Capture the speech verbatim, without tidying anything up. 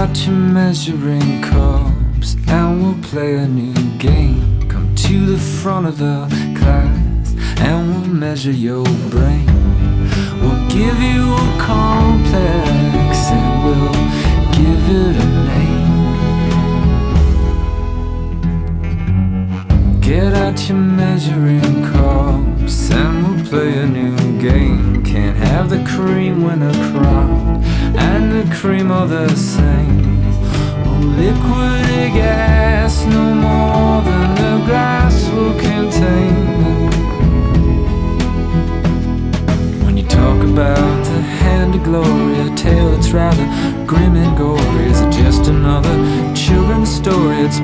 out your measuring cups and we'll play a new game. Come to the front of the class and we'll measure your brain. We'll give you a complex and we'll give it a name. Get out your measuring cups and we'll play a new game. Can't have the cream when a crowd and the cream are the same. Oh, liquid gas.